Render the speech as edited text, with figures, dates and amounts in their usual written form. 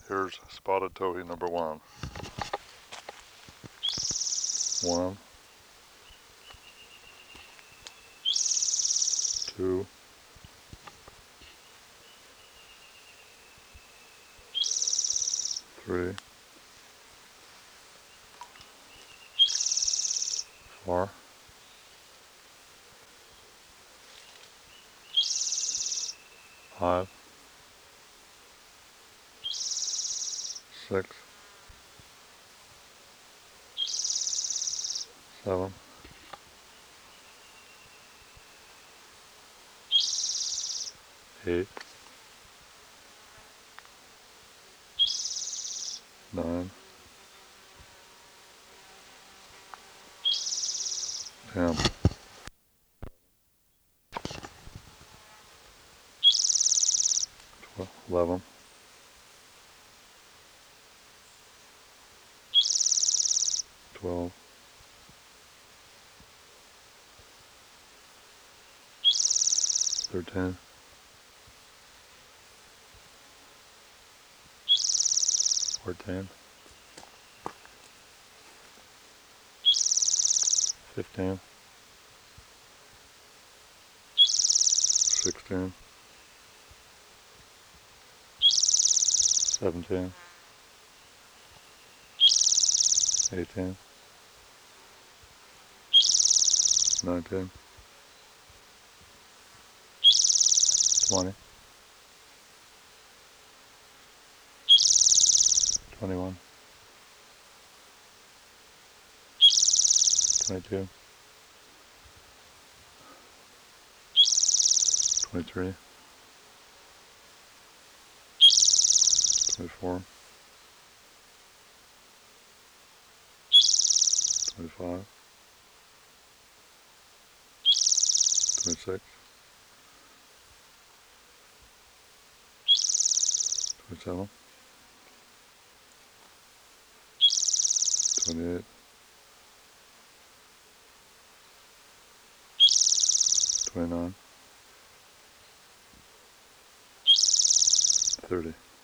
Here's spotted towhee number 1. 1, 2, 3, 4, 5, 6, 7, 8, 9, 10, 11, 12, 13, 14, 15, 16, 17, 18, 19, 20, 21, 22, 23, 24, 25, 26, 27, 28, 29, 30.